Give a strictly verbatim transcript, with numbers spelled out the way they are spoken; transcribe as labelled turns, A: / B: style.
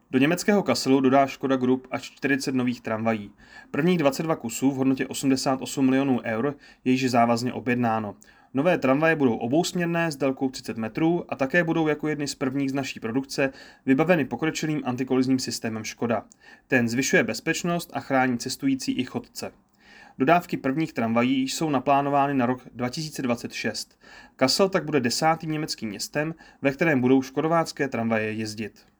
A: Do německého Kasselu dodá Škoda Group až čtyřicet nových tramvají. Prvních dvacet dva kusů v hodnotě osmdesát osm milionů eur je již závazně objednáno. Nové tramvaje budou obousměrné s délkou třicet metrů a také budou jako jedny z prvních z naší produkce vybaveny pokročilým antikolizním systémem Škoda. Ten zvyšuje bezpečnost a chrání cestující i chodce. Dodávky prvních tramvají jsou naplánovány na rok dva tisíce dvacet šest. Kassel tak bude desátým německým městem, ve kterém budou škodovácké tramvaje jezdit.